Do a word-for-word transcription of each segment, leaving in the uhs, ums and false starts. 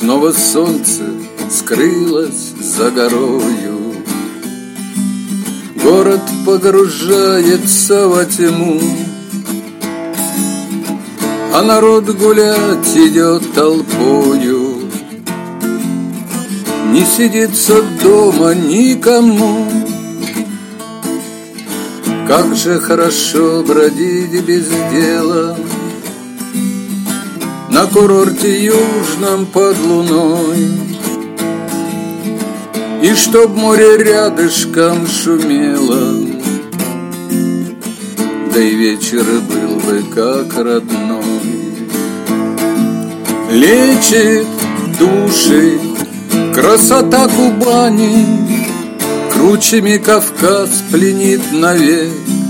снова солнце скрылось за горою. Город погружается во тьму, а народ гулять идет толпою. Не сидится дома никому. Как же хорошо бродить без дела на курорте южном под луной, и чтоб море рядышком шумело, да и вечер был бы как родной. Лечит души красота Кубани, кручами Кавказ пленит навек.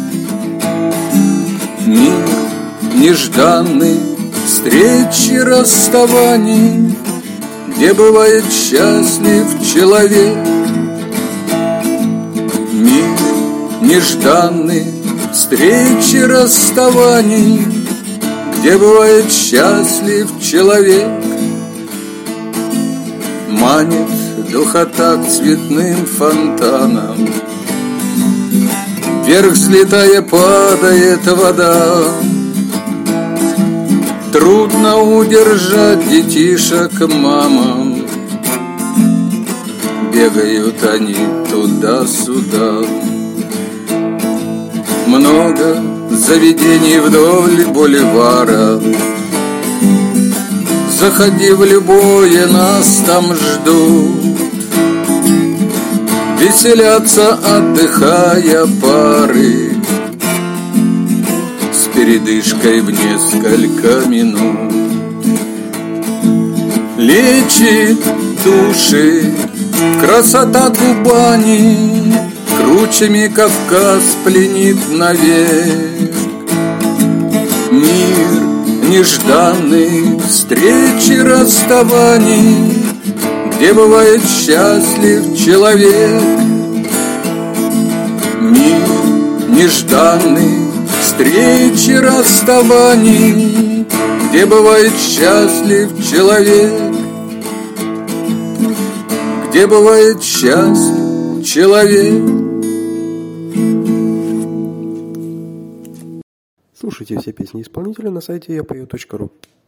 Мир нежданный встречи расставаний, где бывает счастлив человек. Мир нежданный встречи расставаний, где бывает счастлив человек. Манит духота к цветным фонтанам, вверх взлетая падает вода. Трудно удержать детишек мамам, бегают они туда-сюда. Много заведений вдоль бульвара, заходи в любое, нас там ждут. Веселятся, отдыхая пары, с передышкой в несколько минут. Лечит души красота Кубани, кручами Кавказ пленит навек. Мир нежданный встречи расставаний, где бывает счастлив человек. Мир нежданный встречи расставаний, где бывает счастлив человек. Где бывает счастлив человек. Слушайте все песни исполнителя на сайте я пою точка ру.